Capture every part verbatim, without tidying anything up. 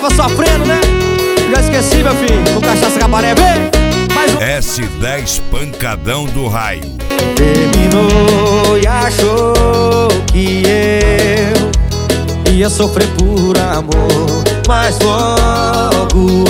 tava sofrendo, né? Já esqueci, meu filho, com cachaça cabaré, vem! Mais um S dez Pancadão do Raio. terminou e achou que eu ia sofrer por amor, mas logo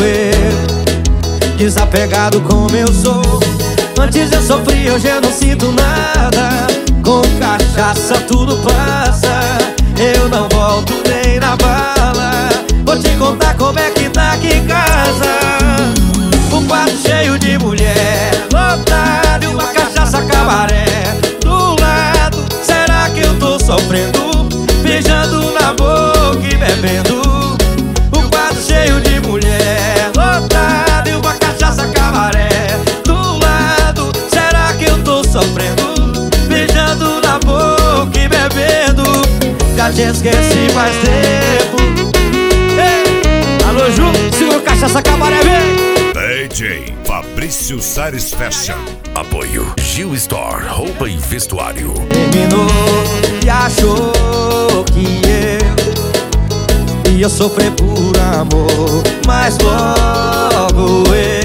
eu, desapegado como eu sou. Antes eu sofri, hoje eu não sinto nada. Com cachaça tudo passa, eu não volto nem na bala. Vou te contar como é que tá aqui em casa. Um quarto cheio de mulher, lotado e uma cachaça cabaré do lado. Será que eu tô sofrendo? Beijando na boca e bebendo. Um quarto cheio de mulher, lotado e uma cachaça cabaré do lado. Será que eu tô sofrendo? Beijando na boca e bebendo. Já te esqueci faz tempo. Ei, alô Ju, segura o cachaça cabaré, vem! D J Fabrício Sares Fashion. Apoio Gil Store, roupa e vestuário. Terminou e achou que eu ia sofrer por amor, mas logo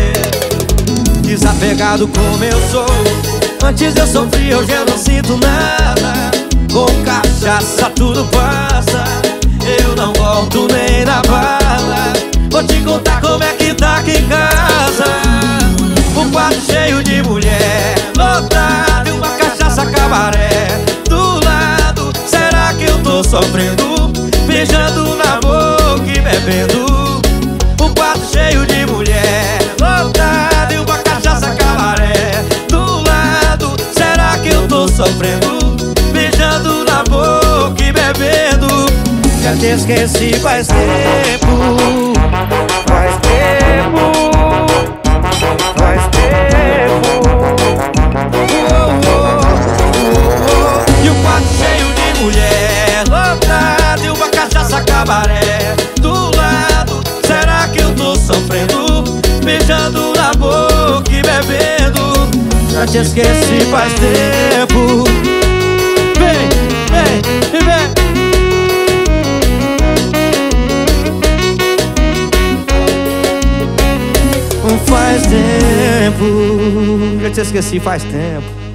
eu, desapegado como eu sou. Antes eu sofri, hoje eu não sinto nada. Com cachaça tudo passa, eu não volto nem na bala. Vou te contar como é que tá aqui em casa. Um quarto cheio de mulher, lotado e uma cachaça cabaré do lado. Será que eu tô sofrendo? Beijando na boca e bebendo. Um quarto cheio de mulher, lotado e uma cachaça cabaré do lado. Será que eu tô sofrendo? Beijando na boca e bebendo. Já te esqueci faz tempo. Faz tempo, faz tempo. Oh, oh, oh, oh. E um quarto cheio de mulher, lotado e uma cachaça cabaré do lado. Será que eu tô sofrendo? Beijando na boca e bebendo. Já te esqueci faz tempo. Vem, vem, vem. Faz tempo, já te esqueci faz tempo.